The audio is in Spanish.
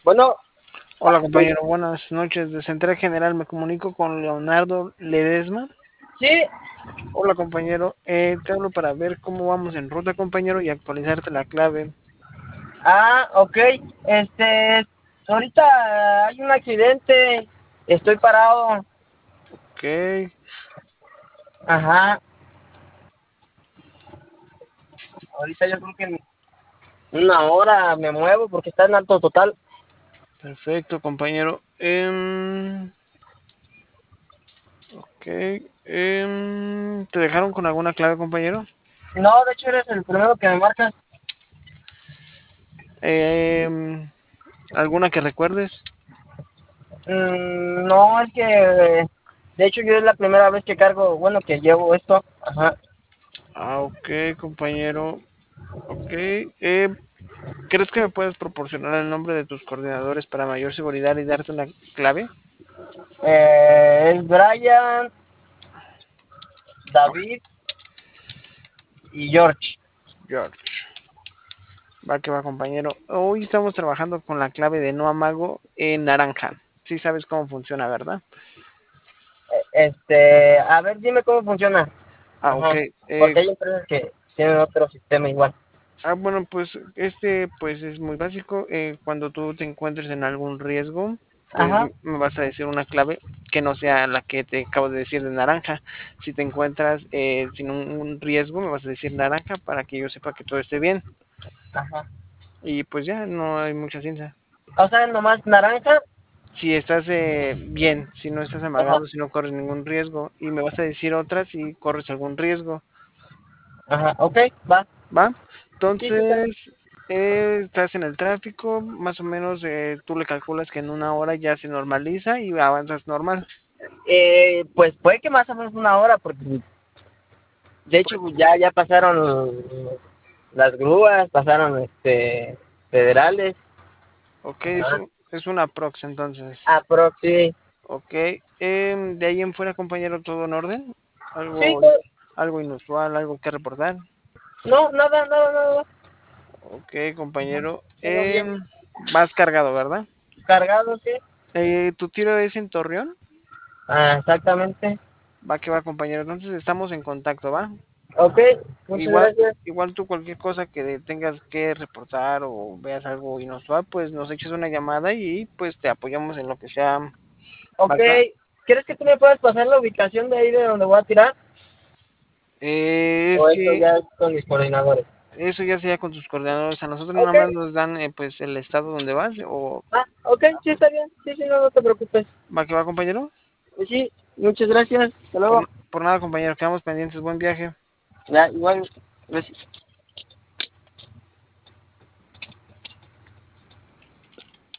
Bueno, Hola compañero, buenas noches. De Central General me comunico con Leonardo Ledesma. sí. Hola compañero, te hablo para ver cómo vamos en ruta compañero y actualizarte la clave. Ok. Ahorita hay un accidente. Estoy parado. Ok, Ajá. Ahorita yo creo que en una hora me muevo porque está en alto total. perfecto compañero. Ok, ¿te dejaron con alguna clave compañero? No, de hecho eres el primero que me marcas. Em, ¿Alguna que recuerdes? No, es que de hecho yo es la primera vez que cargo, bueno, que llevo esto. Ajá. Ok compañero. Ok, ¿crees que me puedes proporcionar el nombre de tus coordinadores para mayor seguridad y darte una clave? Es Brian, David y George. George. Va que va, compañero. Hoy estamos trabajando con la clave de no amago en naranja. Sí sabes cómo funciona, ¿verdad? A ver, dime cómo funciona. Ok. Ajá. Porque hay empresas que tienen otro sistema igual. Bueno, pues pues es muy básico. Cuando tú te encuentres en algún riesgo, pues Ajá, me vas a decir una clave que no sea la que te acabo de decir de naranja. Si te encuentras sin un riesgo, me vas a decir naranja para que yo sepa que todo esté bien. ajá. Y pues ya, no hay mucha ciencia. O sea, nomás naranja. Si estás bien, si no estás Ajá, amagado, si no corres ningún riesgo, y me vas a decir otra si corres algún riesgo, ajá, ok, va. ¿va? Sí, sí, está bien. Entonces, estás en el tráfico, más o menos tú le calculas que en una hora ya se normaliza y avanzas normal. Pues puede que más o menos una hora, porque de hecho Pues, ya pasaron las grúas, pasaron federales. ok, Ajá. es una prox entonces. Aprox, sí. Ok, de ahí en fuera, compañero, todo en orden. Sí, Algo, algo inusual, algo que reportar. no, nada, nada, nada. Ok, compañero. Todo bien. Vas cargado, ¿verdad? Cargado, sí. ¿Tu tiro es en Torreón? Ah, exactamente. Va que va, compañero. Entonces estamos en contacto, ¿va? Ok, muchas Igual, gracias. igual tú cualquier cosa que tengas que reportar o veas algo inusual, pues nos eches una llamada y pues te apoyamos en lo que sea. Ok, ¿Va? ¿quieres que tú me puedas pasar la ubicación de ahí de donde voy a tirar? Es ¿O esto que ya es con mis coordinadores? eso ya sea con tus coordinadores. A nosotros nada Ok, más nos dan pues el estado donde vas o ok, sí está bien. Sí, sí, no, no te preocupes. va que va, compañero. Pues sí, muchas gracias. Hasta luego. Por nada, compañero, quedamos pendientes. Buen viaje. Ya, igual, gracias.